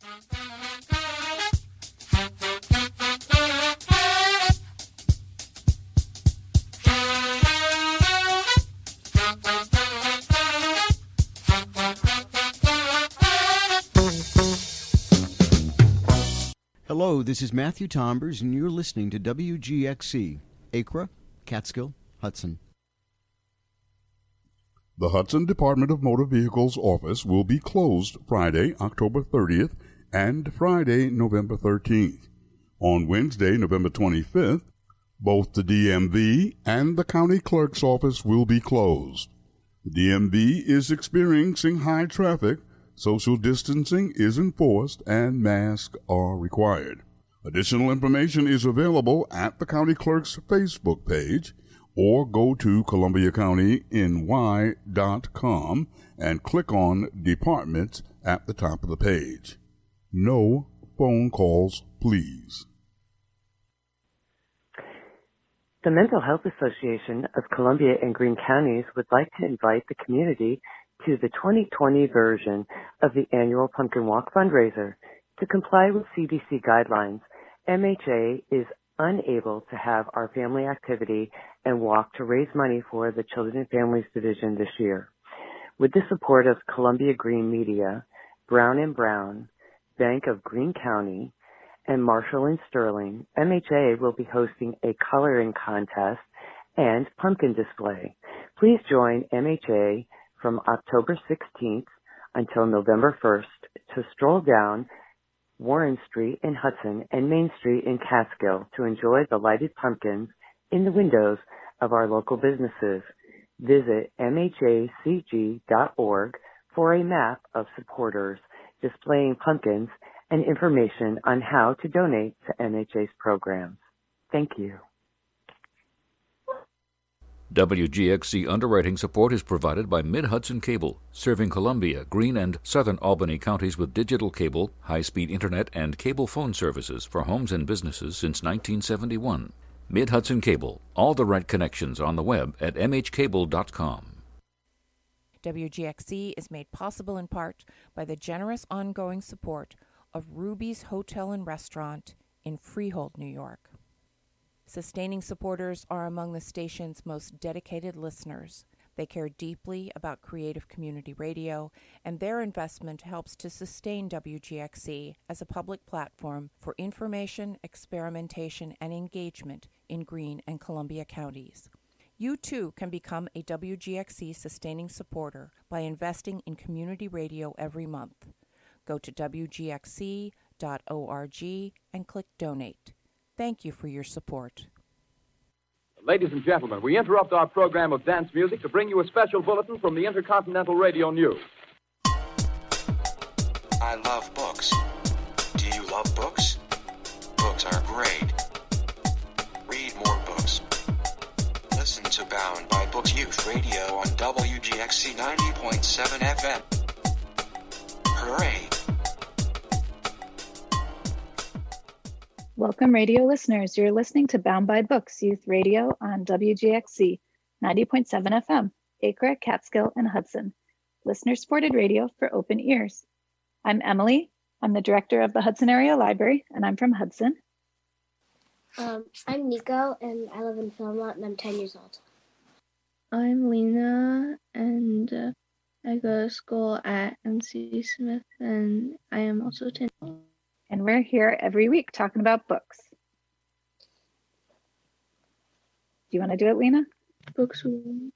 Hello, this is Matthew Tombers, and you're listening to WGXC, Acra, Catskill, Hudson. The Hudson Department of Motor Vehicles office will be closed Friday, October 30th, and Friday, November 13th. On Wednesday, November 25th, both the DMV and the county clerk's office will be closed. The DMV is experiencing high traffic. Social distancing is enforced and masks are required. Additional information is available at the county clerk's Facebook page, or go to ColumbiaCountyNY.com and click on Departments at the top of the page. No phone calls, please. The Mental Health Association of Columbia and Greene Counties would like to invite the community to the 2020 version of the annual Pumpkin Walk fundraiser. To comply with CDC guidelines, MHA is unable to have our family activity and walk to raise money for the Children and Families Division this year. With the support of Columbia Green Media, Brown & Brown, Bank of Greene County, and Marshall & Sterling, MHA will be hosting a coloring contest and pumpkin display. Please join MHA from October 16th until November 1st to stroll down Warren Street in Hudson and Main Street in Catskill to enjoy the lighted pumpkins in the windows of our local businesses. Visit mhacg.org for a map of supporters displaying pumpkins and information on how to donate to MHA's programs. Thank you. WGXC underwriting support is provided by Mid-Hudson Cable, serving Columbia, Greene, and Southern Albany counties with digital cable, high-speed internet, and cable phone services for homes and businesses since 1971. Mid-Hudson Cable, all the right connections on the web at mhcable.com. WGXC is made possible in part by the generous ongoing support of Ruby's Hotel and Restaurant in Freehold, New York. Sustaining supporters are among the station's most dedicated listeners. They care deeply about creative community radio, and their investment helps to sustain WGXC as a public platform for information, experimentation, and engagement in Greene and Columbia counties. You too can become a WGXC sustaining supporter by investing in community radio every month. Go to WGXC.org and click Donate. Thank you for your support. Ladies and gentlemen, we interrupt our program of dance music to bring you a special bulletin from the Intercontinental Radio News. I love books. Do you love books? Books are great. Read more books. Listen to Bound by Books Youth Radio on WGXC 90.7 FM. Hooray! Welcome, radio listeners. You're listening to Bound by Books Youth Radio on WGXC 90.7 FM, Acra, Catskill, and Hudson. Listener-supported radio for open ears. I'm Emily. I'm the director of the Hudson Area Library, and I'm from Hudson. I'm Nico, and I live in Philmont, and I'm 10 years old. I'm Lena, and I go to school at MC Smith, and I am also 10. And we're here every week talking about books. Do you want to do it, Lena? Books we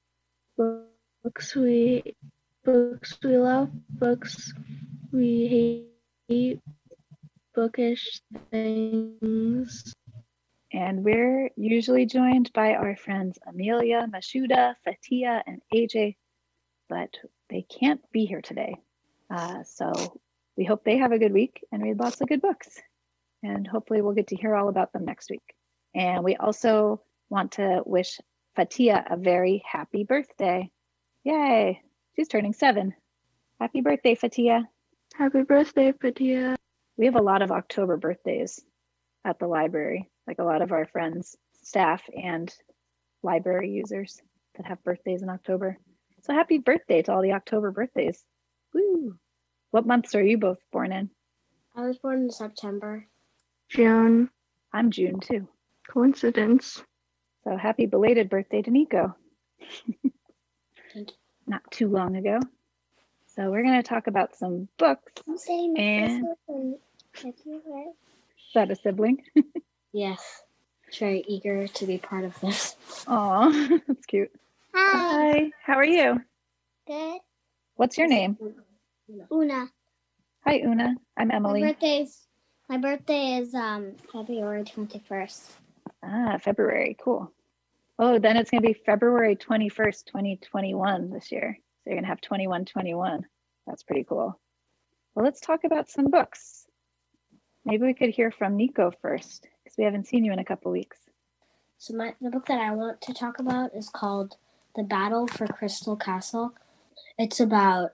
love, books we hate, bookish things. And we're usually joined by our friends Amelia, Mashuda, Fatia, and AJ, but they can't be here today. So we hope they have a good week and read lots of good books. And hopefully we'll get to hear all about them next week. And we also want to wish Fatia a very happy birthday. Yay! She's turning 7. Happy birthday, Fatia. Happy birthday, Fatia. We have a lot of October birthdays at the library, like a lot of our friends, staff, and library users that have birthdays in October. So happy birthday to all the October birthdays. Woo! What months are you both born in? I was born in September. June. I'm June too. Coincidence. So happy belated birthday to Nico. Thank you. Not too long ago. So we're going to talk about some books. I'm saying my And first one. Is that a sibling? Yes. Very eager to be part of this. Aw, that's cute. Hi, how are you? Good. What's your name? Una. Hi, Una. I'm My Emily. birthday is February 21st. Ah, February. Cool. Oh, then it's going to be February 21st, 2021 this year. So you're going to have 2121. That's pretty cool. Well, let's talk about some books. Maybe we could hear from Nico first, because we haven't seen you in a couple weeks. So the book that I want to talk about is called The Battle for Crystal Castle. It's about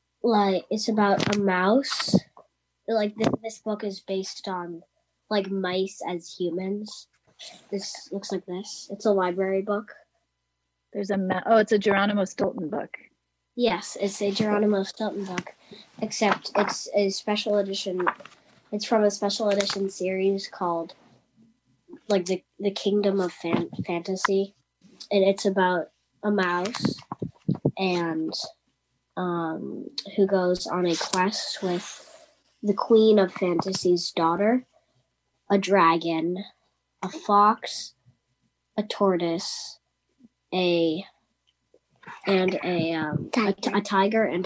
a mouse. Like this book is based on like mice as humans. This looks like this. It's a library book. There's it's a Geronimo Stilton book. Yes, it's a Geronimo Stilton book, except it's a special edition. It's from a special edition series called like the Kingdom of Fantasy, and it's about a mouse and who goes on a quest with the Queen of Fantasy's daughter, a dragon, a fox, a tortoise, a tiger, and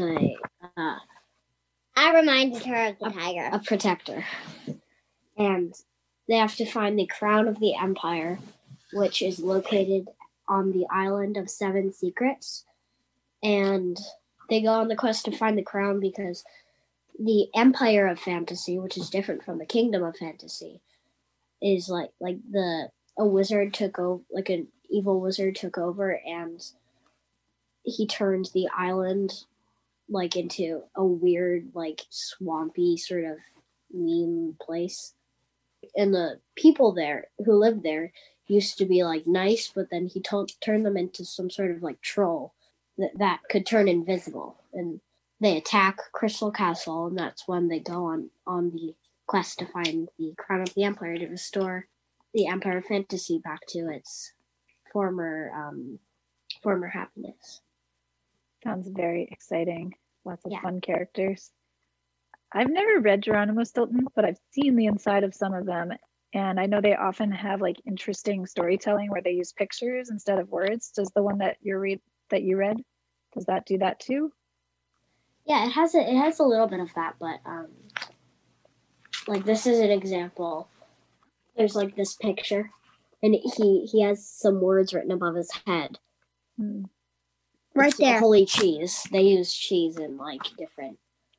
I reminded her of the tiger. A protector. And they have to find the crown of the empire, which is located on the island of Seven Secrets. And they go on the quest to find the crown because the Empire of Fantasy, which is different from the Kingdom of Fantasy, is like a wizard took over, like an evil wizard took over, and he turned the island like into a weird, like swampy sort of mean place. And the people there who lived there used to be like nice, but then he turned them into some sort of like troll that could turn invisible. And they attack Crystal Castle, and that's when they go on the quest to find the crown of the empire to restore the Empire of Fantasy back to its former happiness. Sounds very exciting. Lots of fun characters. I've never read Geronimo Stilton, but I've seen the inside of some of them. And I know they often have like interesting storytelling where they use pictures instead of words. Does the one that you read, does that do that too? Yeah, it has a little bit of that, but like this is an example. There's like this picture, and he has some words written above his head. Right there. Holy cheese. They use cheese in like different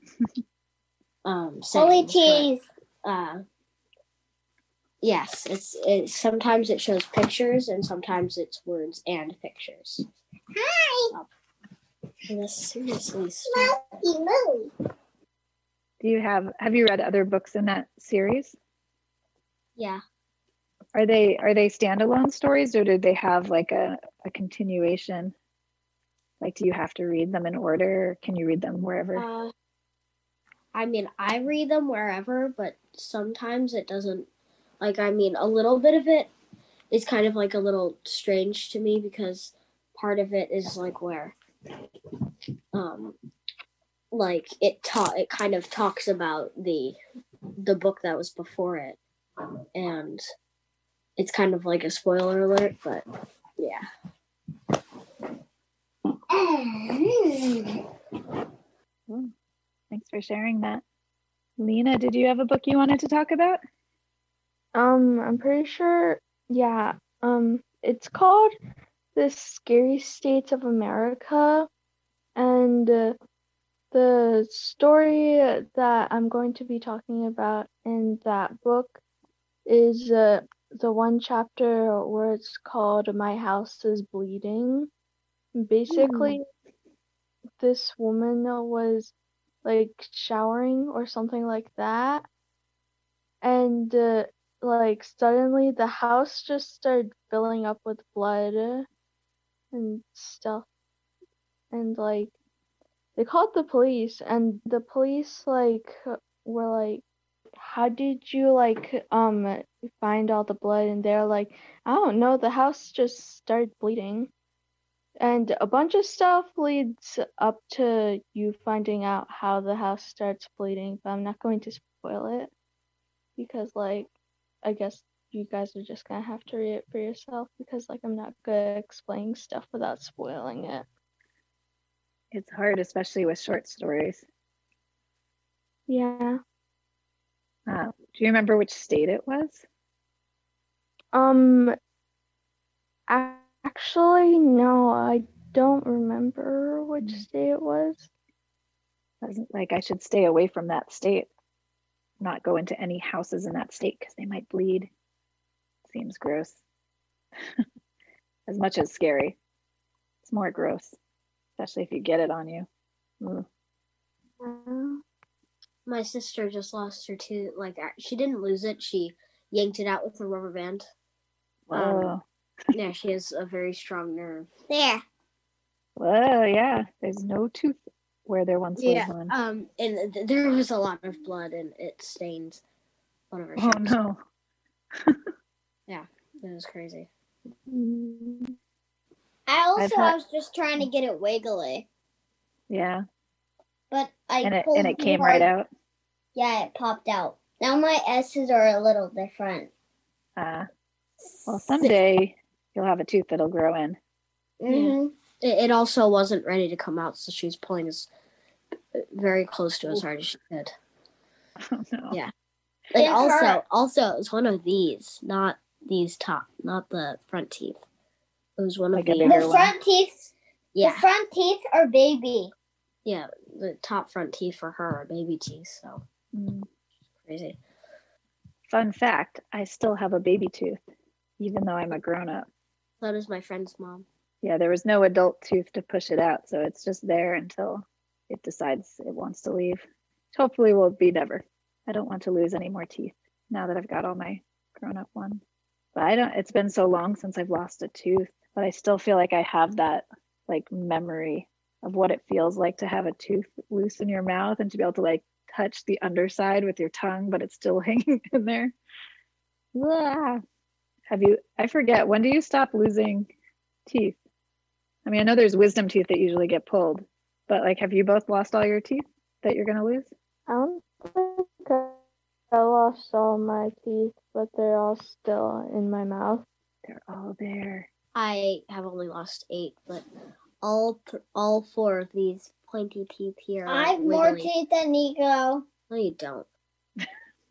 Holy cheese. But, yes, it's sometimes it shows pictures and sometimes it's words and pictures. Hi. This seriously. Have you read other books in that series? Yeah. Are they standalone stories, or do they have like a continuation? Like, do you have to read them in order, or can you read them wherever? I mean, I read them wherever, but sometimes it doesn't. Like, I mean, a little bit of it is kind of like a little strange to me because part of it is like where, like it kind of talks about the book that was before it, and it's kind of like a spoiler alert, but yeah. Thanks for sharing that. Lena, did you have a book you wanted to talk about? I'm pretty sure, yeah. It's called The Scary States of America, and the story that I'm going to be talking about in that book is the one chapter where it's called My House is Bleeding. Basically, this woman was like showering or something like that, and like suddenly the house just started filling up with blood and stuff, and like they called the police, and the police like were like how did you like find all the blood? And they're like, I don't know, the house just started bleeding. And a bunch of stuff leads up to you finding out how the house starts bleeding, but I'm not going to spoil it because like I guess you guys are just gonna have to read it for yourself because like I'm not good at explaining stuff without spoiling it. It's hard, especially with short stories. Yeah. Do you remember which state it was? Actually, no, I don't remember which state it was. Wasn't like I should stay away from that state, not go into any houses in that state because they might bleed. Seems gross. As much as scary, it's more gross, especially if you get it on you. My sister just lost her tooth. Like, she didn't lose it. She yanked it out with a rubber band. Yeah, she has a very strong nerve. There. Whoa, yeah. There's no tooth where there once was one. And there was a lot of blood, and it stained one of her shoes. Oh, no. Yeah, it was crazy. I was just trying to get it wiggly. Yeah. But it came right out? Yeah, it popped out. Now my S's are a little different. Well, someday you'll have a tooth that'll grow in. Mm-hmm. It also wasn't ready to come out, so she was pulling as very close to as hard as she could. Oh, no. Yeah. Like also, it was one of these, not these top, not the front teeth. It was one of the front teeth. Yeah. The front teeth are baby. Yeah, the top front teeth for her are baby teeth. So crazy. Fun fact: I still have a baby tooth, even though I'm a grown-up. So does my friend's mom. Yeah, there was no adult tooth to push it out, so it's just there until it decides it wants to leave. Hopefully, will be never. I don't want to lose any more teeth now that I've got all my grown-up ones. But it's been so long since I've lost a tooth, but I still feel like I have that like memory of what it feels like to have a tooth loose in your mouth and to be able to like touch the underside with your tongue, but it's still hanging in there. Ah. I forget, when do you stop losing teeth? I mean, I know there's wisdom teeth that usually get pulled, but like, have you both lost all your teeth that you're going to lose? I don't think I lost all my teeth, but they're all still in my mouth. They're all there. I have only lost 8, but all 4 of these pointy teeth here. I have more teeth than Nico. No, you don't. It's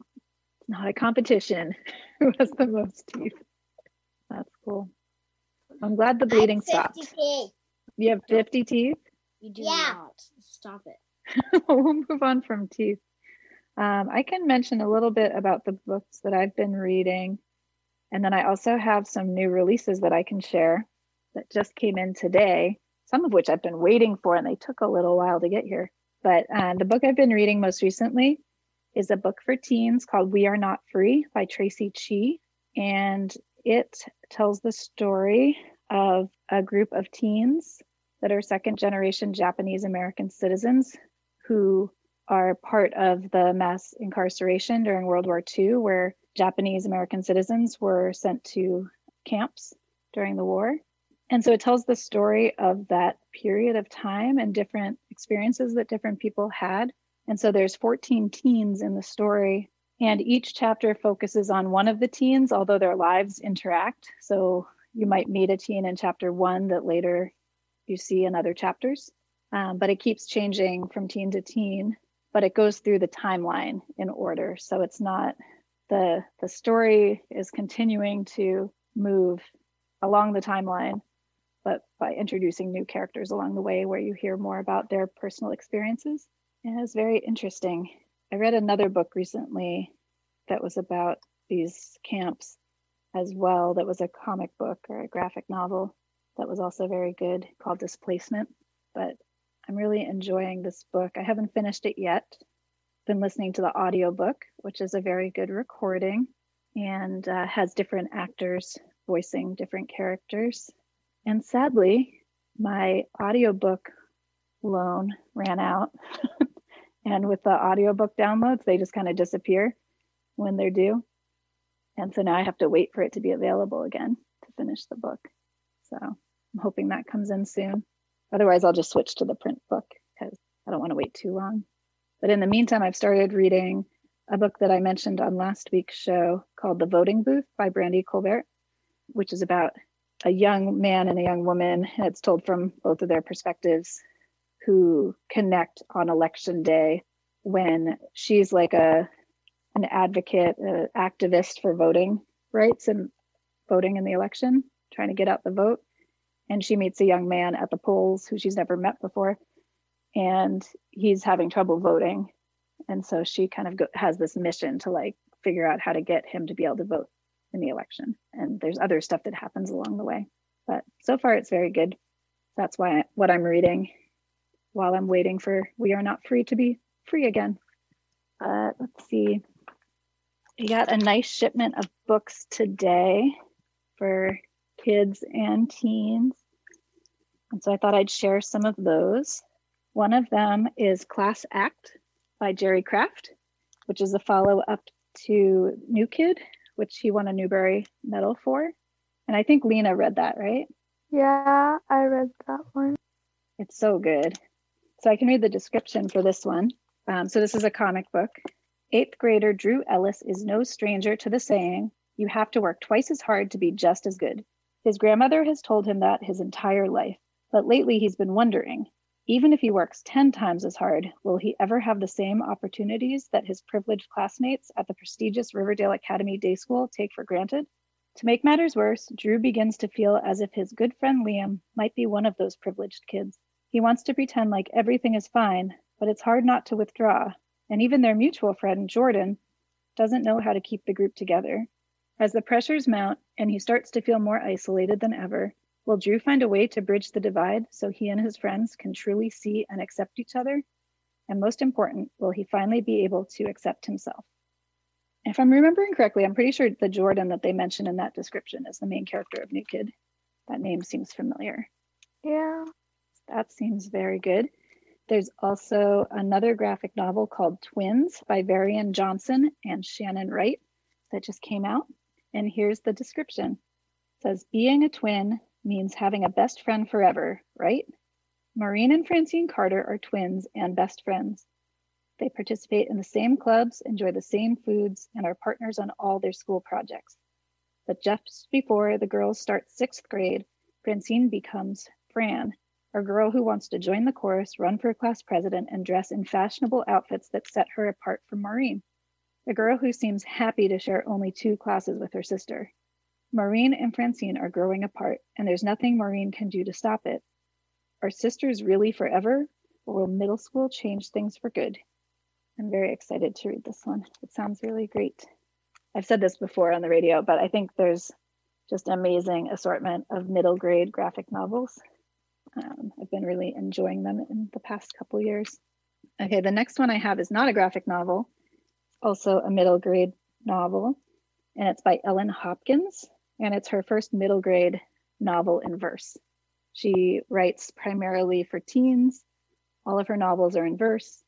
not a competition. Who has the most teeth? That's cool. I'm glad the bleeding stopped. Teeth. You have 50 teeth? You do not. Stop it. We'll move on from teeth. I can mention a little bit about the books that I've been reading. And then I also have some new releases that I can share that just came in today, some of which I've been waiting for, and they took a little while to get here. But the book I've been reading most recently is a book for teens called We Are Not Free by Tracy Chee. And it tells the story of a group of teens that are second-generation Japanese American citizens who are part of the mass incarceration during World War II, where Japanese American citizens were sent to camps during the war. And so it tells the story of that period of time and different experiences that different people had. And so there's 14 teens in the story, and each chapter focuses on one of the teens, although their lives interact. So you might meet a teen in chapter 1 that later you see in other chapters, but it keeps changing from teen to teen, but it goes through the timeline in order. So it's not, the story is continuing to move along the timeline, but by introducing new characters along the way where you hear more about their personal experiences. And it's very interesting. I read another book recently that was about these camps as well, that was a comic book or a graphic novel that was also very good, called Displacement. But I'm really enjoying this book. I haven't finished it yet. Been listening to the audiobook, which is a very good recording, and has different actors voicing different characters. And sadly, my audiobook loan ran out. And with the audiobook downloads, they just kind of disappear. when they're due. And so now I have to wait for it to be available again to finish the book. So I'm hoping that comes in soon. Otherwise, I'll just switch to the print book because I don't want to wait too long. But in the meantime, I've started reading a book that I mentioned on last week's show called The Voting Booth by Brandy Colbert, which is about a young man and a young woman. And it's told from both of their perspectives, who connect on election day when she's like an advocate, an activist for voting rights and voting in the election, trying to get out the vote. And she meets a young man at the polls who she's never met before, and he's having trouble voting. And so she kind of has this mission to like figure out how to get him to be able to vote in the election. And there's other stuff that happens along the way. But so far it's very good. That's what I'm reading while I'm waiting for We Are Not Free to be free again. Let's see. We got a nice shipment of books today for kids and teens. And so I thought I'd share some of those. One of them is Class Act by Jerry Craft, which is a follow-up to New Kid, which he won a Newbery Medal for. And I think Lena read that, right? Yeah, I read that one. It's so good. So I can read the description for this one. So this is a comic book. 8th grader Drew Ellis is no stranger to the saying, you have to work twice as hard to be just as good. His grandmother has told him that his entire life, but lately he's been wondering, even if he works 10 times as hard, will he ever have the same opportunities that his privileged classmates at the prestigious Riverdale Academy Day School take for granted? To make matters worse, Drew begins to feel as if his good friend Liam might be one of those privileged kids. He wants to pretend like everything is fine, but it's hard not to withdraw. And even their mutual friend, Jordan, doesn't know how to keep the group together. As the pressures mount and he starts to feel more isolated than ever, will Drew find a way to bridge the divide so he and his friends can truly see and accept each other? And most important, will he finally be able to accept himself? If I'm remembering correctly, I'm pretty sure the Jordan that they mention in that description is the main character of New Kid. That name seems familiar. Yeah. That seems very good. There's also another graphic novel called Twins by Varian Johnson and Shannon Wright that just came out. And here's the description. It says, being a twin means having a best friend forever, right? Maureen and Francine Carter are twins and best friends. They participate in the same clubs, enjoy the same foods, and are partners on all their school projects. But just before the girls start 6th grade, Francine becomes Fran, a girl who wants to join the chorus, run for class president, and dress in fashionable outfits that set her apart from Maureen, the girl who seems happy to share only 2 classes with her sister. Maureen and Francine are growing apart, and there's nothing Maureen can do to stop it. Are sisters really forever, or will middle school change things for good? I'm very excited to read this one. It sounds really great. I've said this before on the radio, but I think there's just an amazing assortment of middle grade graphic novels. I've been really enjoying them in the past couple years. Okay, the next one I have is not a graphic novel, also a middle grade novel, and it's by Ellen Hopkins, and it's her first middle grade novel in verse. She writes primarily for teens. All of her novels are in verse,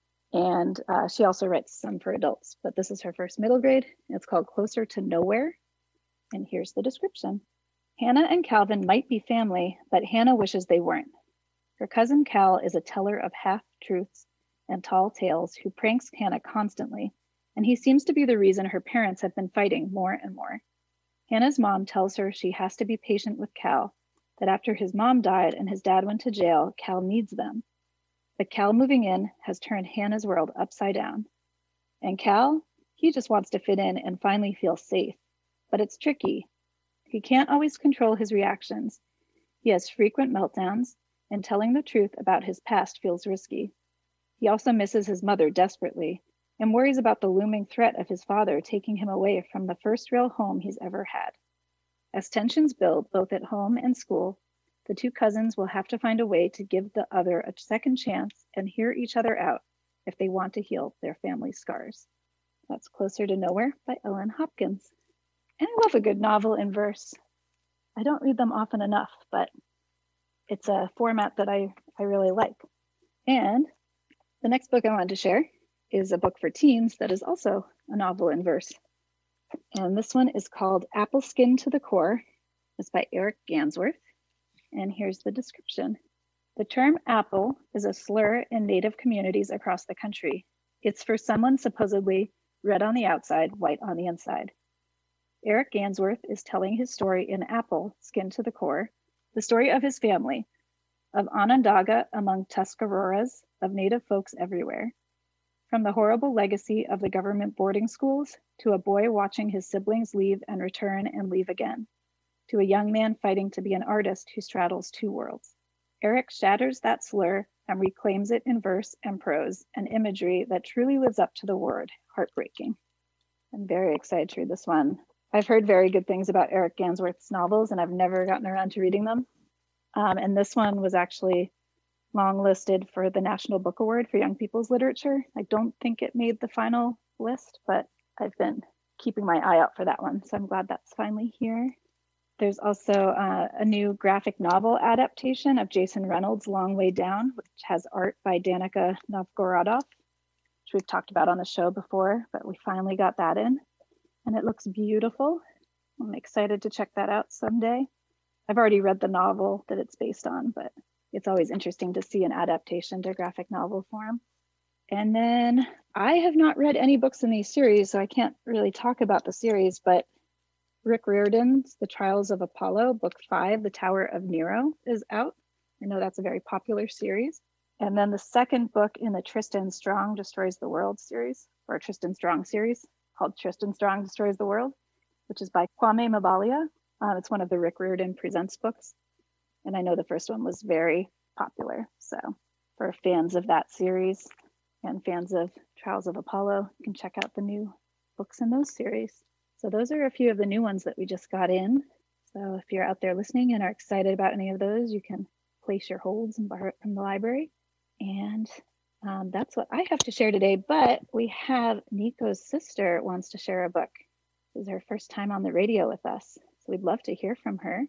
and she also writes some for adults, but this is her first middle grade. It's called Closer to Nowhere, and here's the description. Hannah and Calvin might be family, but Hannah wishes they weren't. Her cousin Cal is a teller of half-truths and tall tales who pranks Hannah constantly, and he seems to be the reason her parents have been fighting more and more. Hannah's mom tells her she has to be patient with Cal, that after his mom died and his dad went to jail, Cal needs them. But Cal moving in has turned Hannah's world upside down. And Cal, he just wants to fit in and finally feel safe. But it's tricky. He can't always control his reactions. He has frequent meltdowns, and telling the truth about his past feels risky. He also misses his mother desperately, and worries about the looming threat of his father taking him away from the first real home he's ever had. As tensions build, both at home and school, the 2 cousins will have to find a way to give the other a second chance and hear each other out if they want to heal their family scars. That's Closer to Nowhere by Ellen Hopkins. And I love a good novel in verse. I don't read them often enough, but it's a format that I really like. And the next book I wanted to share is a book for teens that is also a novel in verse. And this one is called Apple Skin to the Core. It's by Eric Gansworth. And here's the description. The term apple is a slur in Native communities across the country. It's for someone supposedly red on the outside, white on the inside. Eric Gansworth is telling his story in Apple Skin to the Core, the story of his family, of Onondaga among Tuscaroras, of Native folks everywhere. From the horrible legacy of the government boarding schools, to a boy watching his siblings leave and return and leave again, to a young man fighting to be an artist who straddles two worlds. Eric shatters that slur and reclaims it in verse and prose and imagery that truly lives up to the word, heartbreaking. I'm very excited to read this one. I've heard very good things about Eric Gansworth's novels, and I've never gotten around to reading them. And this one was actually longlisted for the National Book Award for Young People's Literature. I don't think it made the final list, but I've been keeping my eye out for that one, so I'm glad that's finally here. There's also a new graphic novel adaptation of Jason Reynolds' Long Way Down, which has art by Danica Novgorodov, which we've talked about on the show before, but we finally got that in, and it looks beautiful. I'm excited to check that out someday. I've already read the novel that it's based on, but it's always interesting to see an adaptation to graphic novel form. And then I have not read any books in these series, so I can't really talk about the series, but Rick Riordan's The Trials of Apollo, Book 5, The Tower of Nero, is out. I know that's a very popular series. And then the second book in the Tristan Strong Destroys the World series, or Tristan Strong series, called Tristan Strong Destroys the World, which is by Kwame Mabalia. It's one of the Rick Riordan Presents books. And I know the first one was very popular. So for fans of that series and fans of Trials of Apollo, you can check out the new books in those series. So those are a few of the new ones that we just got in. So if you're out there listening and are excited about any of those, you can place your holds and borrow it from the library. And that's what I have to share today. But we have Nico's sister wants to share a book. This is her first time on the radio with us. So we'd love to hear from her.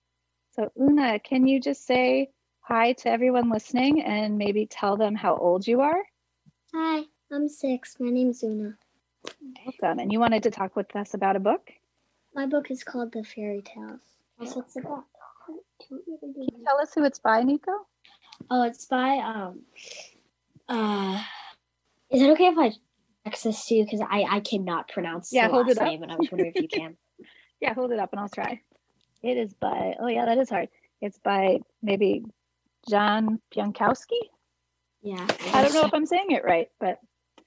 So Una, can you just say hi to everyone listening and maybe tell them how old you are? Hi, I'm 6. My name's Una. Welcome. And you wanted to talk with us about a book? My book is called The Fairy Tales. That's what's the book. Can you tell us who it's by, Nico? Oh, it's by, is it okay if I text this to you? Because I cannot pronounce the hold last it up. name, and I was wondering if you can. Yeah, hold it up and I'll try. It is by, oh yeah, that is hard. It's by maybe John Pionkowski? Yeah. I don't know if I'm saying it right, but...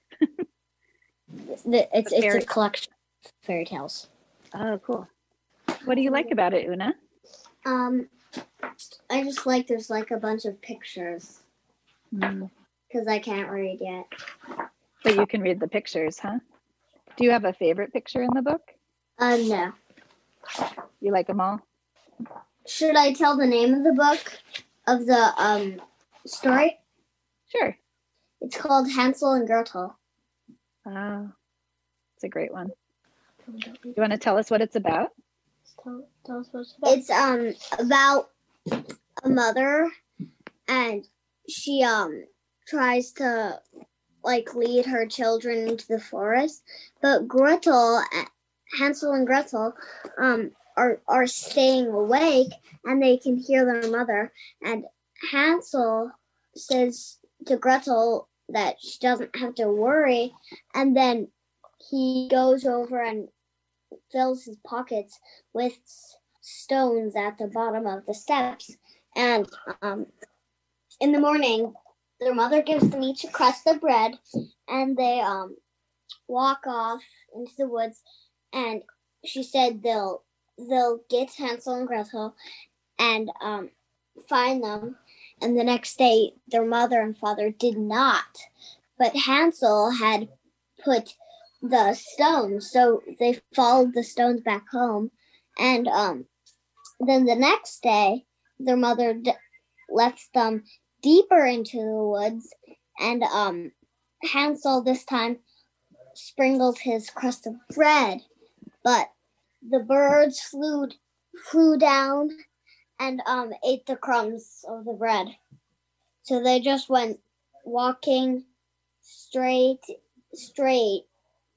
It's a collection of fairy tales. Oh, cool. What do you like about it, Una? I just like there's like a bunch of pictures. Because I can't read yet. But you can read the pictures, huh? Do you have a favorite picture in the book? No. You like them all? Should I tell the name of the book? Of the story? Sure. It's called Hansel and Gretel. Oh, it's a great one. You want to tell us what it's about? Tell us what it's about. It's about a mother, and she tries to like lead her children into the forest, but Hansel and Gretel are staying awake, and they can hear their mother. And Hansel says to Gretel that she doesn't have to worry, and then he goes over and fills his pockets with stones at the bottom of the steps. And in the morning, their mother gives them each a crust of bread, and they walk off into the woods. And she said they'll get Hansel and Gretel and find them. And the next day, their mother and father did not. But Hansel had put the stones, so they followed the stones back home. And then the next day, their mother left them deeper into the woods. And Hansel this time sprinkled his crust of bread. But the birds flew down and ate the crumbs of the bread. So they just went walking straight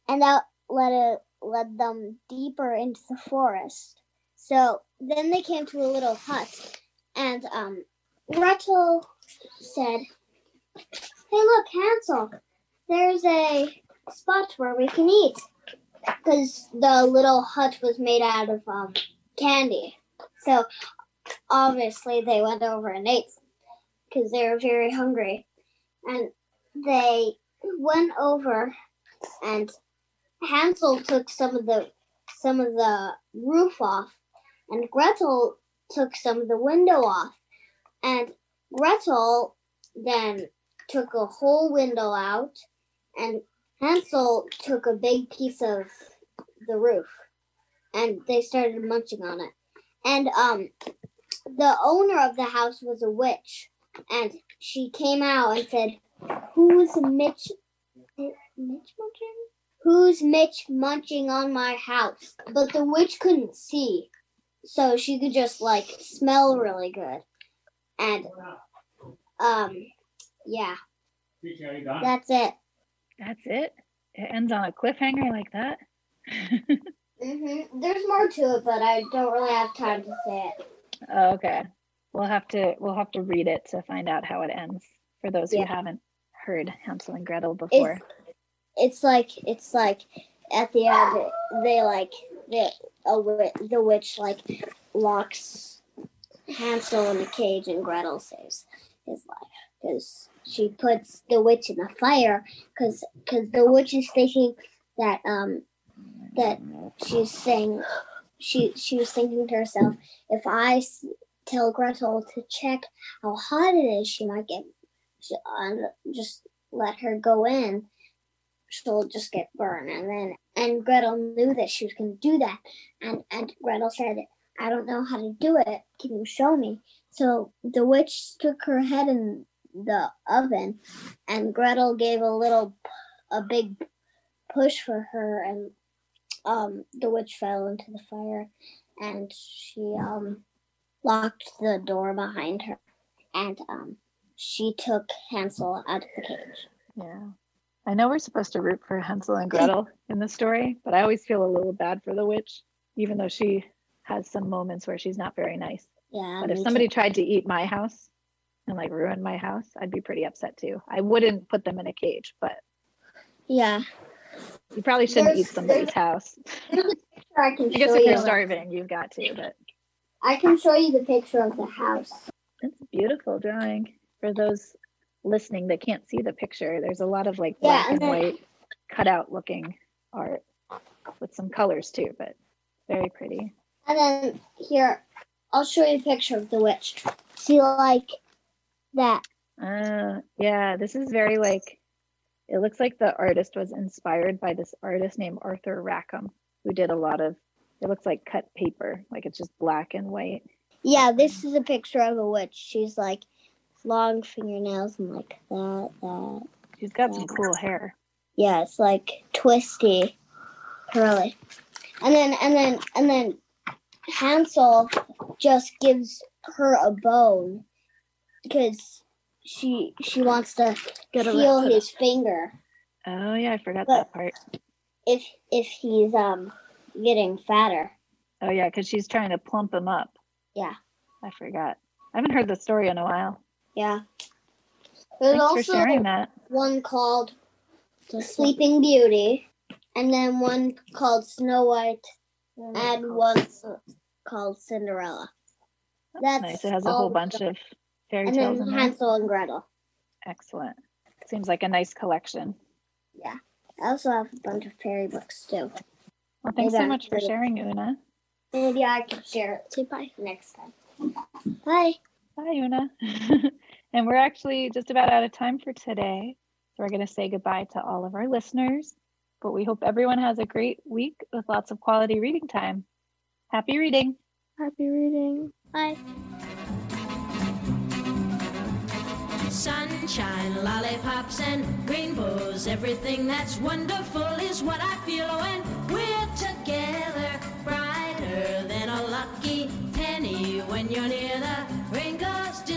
and that led them deeper into the forest. So then they came to a little hut, and Gretel said, "Hey, look, Hansel, there's a spot where we can eat." Because the little hut was made out of candy. So obviously they went over and ate because they were very hungry. And they went over, and Hansel took some of the roof off, and Gretel took some of the window off. And Gretel then took a whole window out, and Hansel took a big piece of the roof, and they started munching on it. And the owner of the house was a witch, and she came out and said, "Who's Mitch munching? Who's Mitch munching on my house?" But the witch couldn't see, so she could just smell really good. And yeah, that's it. That's it? It ends on a cliffhanger like that? There's more to it, but I don't really have time to say it. Oh, okay. We'll have to read it to find out how it ends for those who haven't heard Hansel and Gretel before. It's like at the end the witch locks Hansel in a cage, and Gretel saves his life because she puts the witch in the fire because the witch is thinking that she's saying she was thinking to herself, if I tell Gretel to check how hot it is, she might just let her go in, she'll just get burned. And Gretel knew that she was going to do that, and Gretel said, "I don't know how to do it. Can you show me?" So the witch stuck her head in the oven, and Gretel gave a big push for her, and the witch fell into the fire, and she locked the door behind her, and she took Hansel out of the cage. Yeah. I know we're supposed to root for Hansel and Gretel in the story, but I always feel a little bad for the witch, even though she has some moments where she's not very nice. Yeah. But if somebody tried to eat my house and ruin my house, I'd be pretty upset too. I wouldn't put them in a cage, but yeah, you probably shouldn't eat somebody's house. I guess if you're starving, you've got to. But I can show you the picture of the house. It's a beautiful drawing. For those listening that can't see the picture, there's a lot of black and white cutout looking art with some colors too, but very pretty. And then here, I'll show you a picture of the witch. See, that. Yeah, this is very it looks like the artist was inspired by this artist named Arthur Rackham, who did a lot of, it looks like cut paper, it's just black and white. Yeah, this is a picture of a witch. She's long fingernails and that. She's got some cool hair. Yeah, it's twisty, curly. And then Hansel just gives her a bone because she wants to heal his finger. Oh yeah, I forgot that part. If he's getting fatter. Oh yeah, because she's trying to plump him up. Yeah. I forgot. I haven't heard the story in a while. Yeah. There's Thanks for sharing that. One called The Sleeping Beauty, and then one called Snow White, and one called Cinderella. That's nice. It has a whole bunch of fairy tales in there. Hansel and Gretel. Excellent. Seems like a nice collection. Yeah. I also have a bunch of fairy books too. Well, thanks so much for sharing, Una. Maybe I can share it too. Bye. Next time. Bye. Bye, Una. And we're actually just about out of time for today. So we're going to say goodbye to all of our listeners. But we hope everyone has a great week with lots of quality reading time. Happy reading. Happy reading. Bye. Sunshine, lollipops, and rainbows. Everything that's wonderful is what I feel when we're together. Brighter than a lucky penny when you're near the